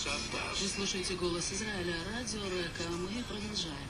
Вы слушаете «Голос Израиля», радио РЭК, а мы продолжаем.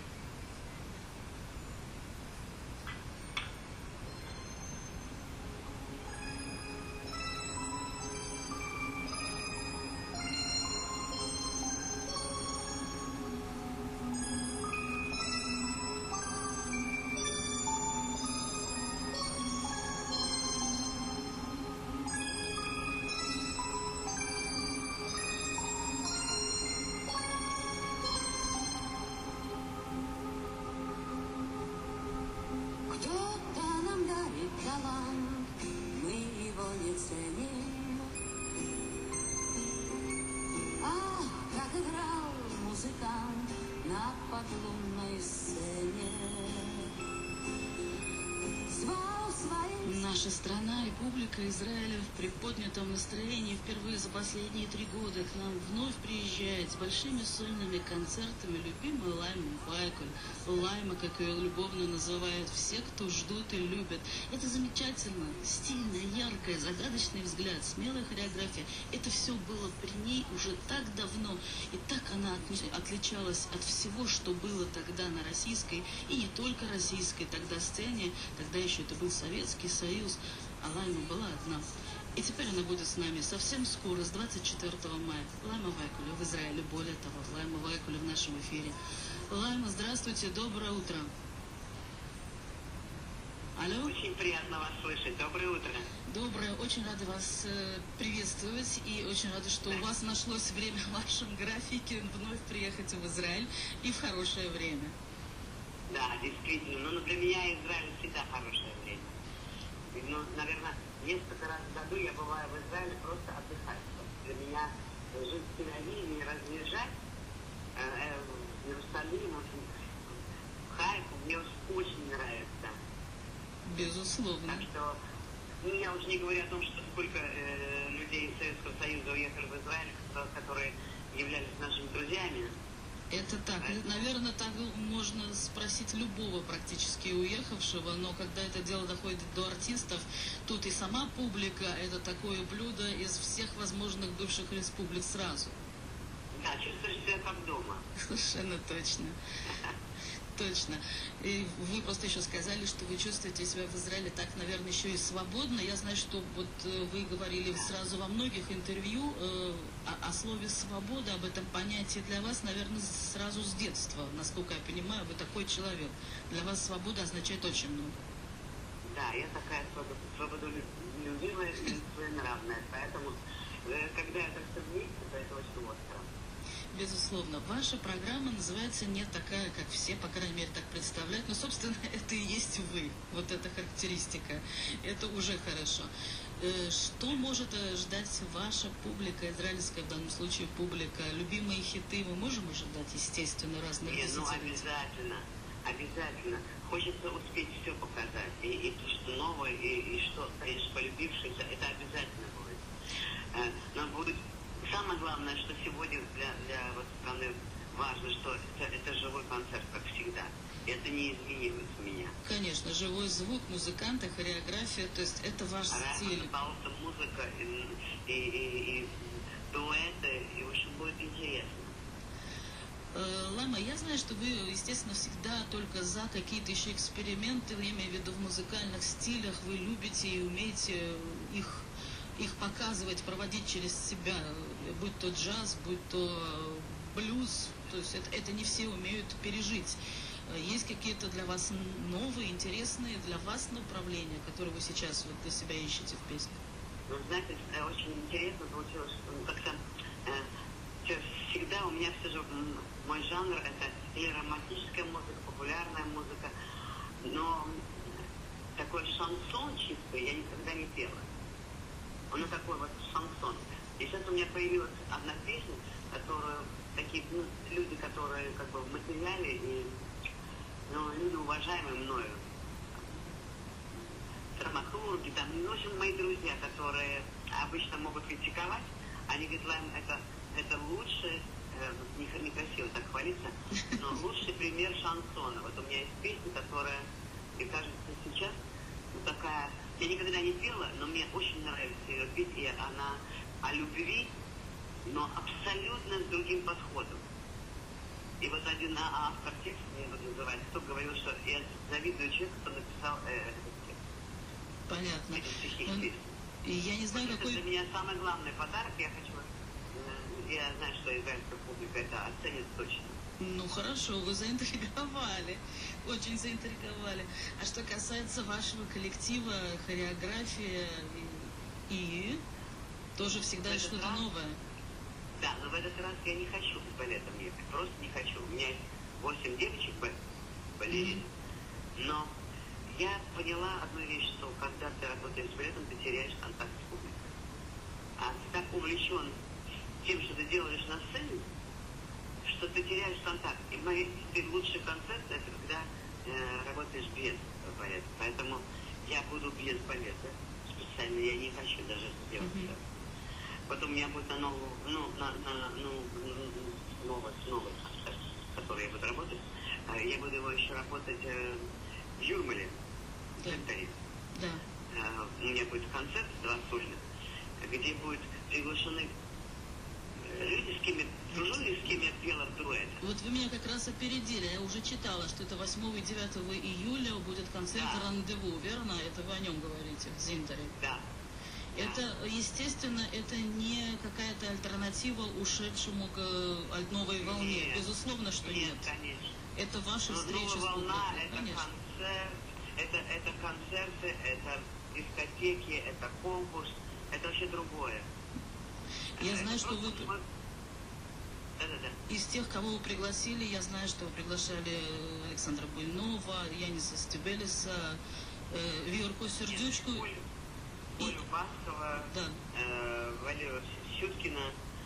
Наша страна, Республика Израиля в приподнятом настроении впервые за последние 3 года к нам вновь приезжает с большими сольными концертами любимая Лайма Вайкуль. Лайма, как ее любовно называют все, кто ждут и любят. Это замечательно, стильно, яркое, загадочный взгляд, смелая хореография. Это все было при ней уже так давно, и так она отличалась от всего, что было тогда на российской, и не только российской тогда сцене, тогда еще это был Советский Союз, а Лайма была одна. И теперь она будет с нами совсем скоро, с 24 мая. Лайма Вайкуль в Израиле, более того, Лайма Вайкуль в нашем эфире. Лайма, здравствуйте, доброе утро. Алло? Очень приятно вас слышать. Доброе утро. Доброе. Очень рада вас приветствовать и очень рада, что у вас нашлось время в вашем графике вновь приехать в Израиль и в хорошее время. Да, действительно. Но для меня Израиль всегда хорошее время. Ну, наверное, несколько раз в году я бываю в Израиле просто отдыхать. Для меня жить в Тель-Авиве и разъезжать в Иерусалим, в Хайфу, мне очень нравится. Безусловно. Так что, я уже не говорю о том, что сколько людей из Советского Союза уехали в Израиль, которые являлись нашими друзьями. Это так. Наверное, так можно спросить любого практически уехавшего, но когда это дело доходит до артистов, тут и сама публика – это такое блюдо из всех возможных бывших республик сразу. Да, чувствуешь себя как дома. Совершенно точно. Точно. И вы просто еще сказали, что вы чувствуете себя в Израиле так, наверное, еще и свободно. Я знаю, что вот вы говорили сразу во многих интервью о слове «свобода», об этом понятии для вас, наверное, сразу с детства. Насколько я понимаю, вы такой человек. Для вас свобода означает очень много. Да, я такая свободолюбивая и своенравная. Поэтому, когда это все вместе, то это очень остро. Безусловно. Ваша программа называется «Не такая, как все», по крайней мере, так представляют. Но, собственно, это и есть вы. Вот эта характеристика. Это уже хорошо. Что может ждать ваша публика, израильская в данном случае публика? Любимые хиты мы можем ожидать, естественно, разных десятилетий? Ну, обязательно. Обязательно. Хочется успеть все показать. И то, что новое, и что, конечно, полюбившееся, это обязательно будет. Но будет... Самое главное, что сегодня для вот страны важно, что это живой концерт, как всегда. Это не изменилось у меня. Конечно, живой звук, музыканты, хореография, то есть это ваш стиль. Музыка и дуэты, и, в общем, будет интересно. Лайма, я знаю, что вы, естественно, всегда только за какие-то еще эксперименты, я имею в виду в музыкальных стилях, вы любите и умеете их показывать, проводить через себя, будь то джаз, будь то блюз, то есть это не все умеют пережить. Есть какие-то для вас новые, интересные для вас направления, которые вы сейчас вот для себя ищете в песне? Ну, знаете, очень интересно получилось, что как-то всегда у меня все же мой жанр это или романтическая музыка, популярная музыка, но такой шансон чистый я никогда не пела. Он такой вот шансон. И сейчас у меня появилась одна песня, которую такие люди, которые как бы в материале, и люди, уважаемые мною, драматурги, там, в общем, мои друзья, которые обычно могут критиковать, они говорят, Лайм, это лучший, некрасиво так хвалиться, но лучший пример шансона. Вот у меня есть песня, которая, мне кажется, сейчас такая... Я никогда не пела, но мне очень нравится ее петь, и она о любви, но абсолютно с другим подходом. И вот один автор текста, мне его называют, кто говорил, что я завидую человеку, кто написал этот текст. Понятно. Эти стихи Он- песни. И я не знаю, Вот это какой... для меня самый главный подарок. Я знаю, что израильская публика это оценит точно. Ну хорошо, вы заинтриговали, очень заинтриговали. А что касается вашего коллектива, хореография и тоже всегда В этот что-то раз- новое. Да, но в этот раз я не хочу с балетом ехать, просто не хочу. У меня есть 8 девочек балерин, но я поняла одну вещь, что когда ты работаешь с балетом, ты теряешь контакт с публикой. А ты так увлечен тем, что ты делаешь на сцене, что ты теряешь контакт. И мои теперь лучший концерт это когда работаешь без балета. Поэтому я буду без балета. Специально я не хочу даже это делать. Потом у меня будет на новый концерт, который я буду работать. Я буду его еще работать в Юрмале, в Да. центре. Да. У меня будет концерт 2 сольных, где будут приглашены люди, с кем я дружу и с кем я пела в дуэт. Вот вы меня как раз опередили. Я уже читала, что это 8 и 9 июля будет концерт Да. «Рандеву», верно? Это вы о нем говорите, в Зинтере. Да. Это, естественно, это не какая-то альтернатива ушедшему к новой волне. Нет. Безусловно, что нет. Конечно. Это ваша Но встреча новая с волна публикой. это Конечно. концерт, это концерты, это дискотеки, это конкурс, это вообще другое. Я Это знаю, что вы просто Да-да-да. из тех, кого вы пригласили, я знаю, что вы приглашали Александра Буйнова, Яниса Стебелиса, Виорку Сердючку. Олю Баскова, Да. Валерию Щуткина.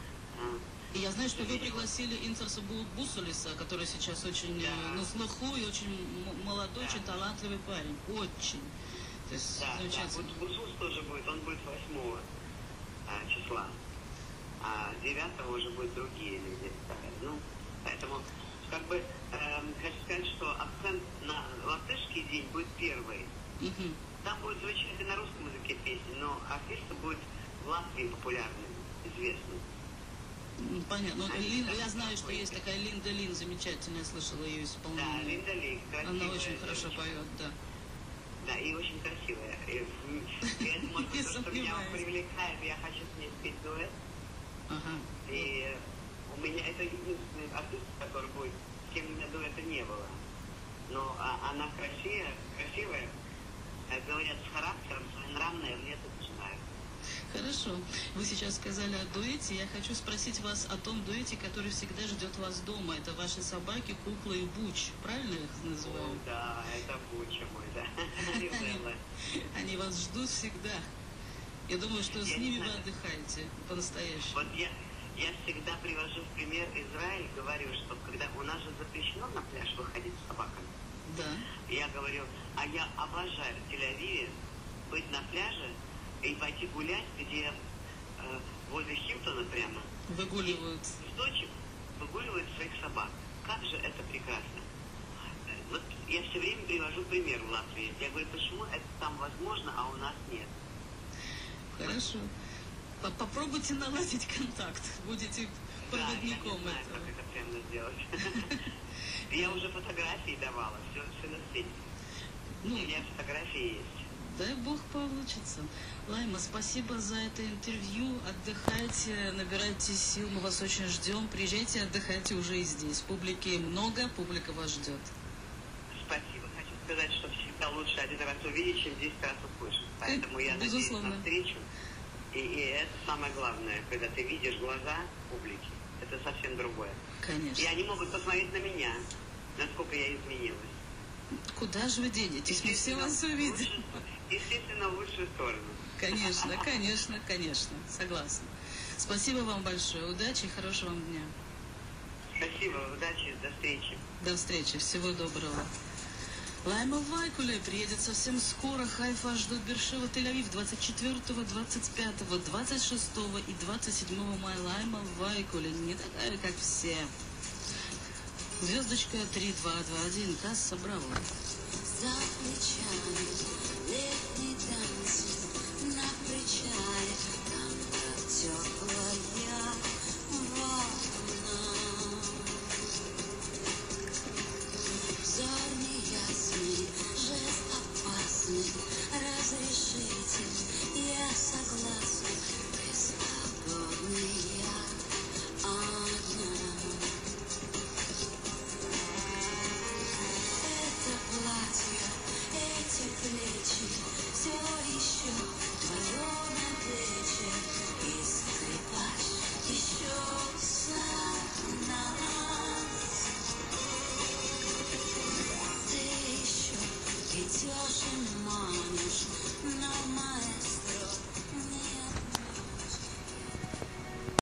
И я знаю, что вы пригласили Инцерса Бусулиса, который сейчас очень Да. на слуху и очень молодой, Да. очень талантливый парень. Очень. То есть Да, замечательно. Бусус тоже будет, он будет 8 числа. А 9 уже будут другие люди. Ну, поэтому, хочу сказать, что акцент на латышский день будет первый. Мгм. Там будет звучать и на русском языке песни, но артисты будут в Латвии популярным, известным. Понятно. Ну, Они я там знаю, что такой. есть такая Линда Лин, замечательная, я слышала ее Да, исполнение. Линда Ли, красивая. Она очень хорошо девочка. поет, да. Да, и очень красивая. И это, может Не быть, то, что меня сомневаюсь. привлекает. Я хочу с ней спеть дуэт. Ага. И у меня это единственный артист, который будет, с кем у меня дуэта не было. Но она красивая, говорят, с характером, своенравная, мне это очень нравится. Хорошо. Вы сейчас сказали о дуэте. Я хочу спросить вас о том дуэте, который всегда ждет вас дома. Это ваши собаки, Кукла и Буч. Правильно я их О, называю? да, это Буча мой, да. Ревелла. Они вас ждут всегда. Я думаю, что с Я не ними вы знаю. отдыхаете по-настоящему. Вот я всегда привожу в пример Израиль, говорю, что когда у нас же запрещено на пляж выходить с собаками. Да. Я говорю, а я обожаю в Тель-Авиве быть на пляже и пойти гулять, где возле Хилтона прямо Выгуливают. цветочек выгуливает своих собак. Как же это прекрасно. Вот я все время привожу пример в Латвии. Я говорю, почему это там возможно, а у нас нет? Хорошо. Попробуйте наладить контакт. Будете Да, я не проводником знаю, этого. как это прямо сделать. Я уже фотографии давала, все на свете. У Ну, меня фотографии есть. дай бог получится. Лайма, спасибо за это интервью. Отдыхайте, набирайте сил, мы вас очень ждем. Приезжайте, отдыхайте уже и здесь. Публики много, публика вас ждет. Спасибо. Хочу сказать, что всегда лучше один раз увидеть, чем 10 раз услышать. Поэтому я надеюсь Безусловно. на встречу. И это самое главное, когда ты видишь глаза публики, это совсем другое. И Конечно. они могут посмотреть на меня, насколько я изменилась. Куда же вы денетесь? Мы все вас увидим. Естественно, в лучшую сторону. Конечно, конечно, конечно. Согласна. Спасибо вам большое. Удачи и хорошего вам дня. Спасибо, удачи, до встречи. До встречи. Всего доброго. Лайма Вайкуле приедет совсем скоро. Хайфа ждут Бершева, Тель-Авив 24, 25, 26 и 27 мая. Лайма Вайкуле не такая, как все. Звездочка 3221. Касса Браво. Замечай,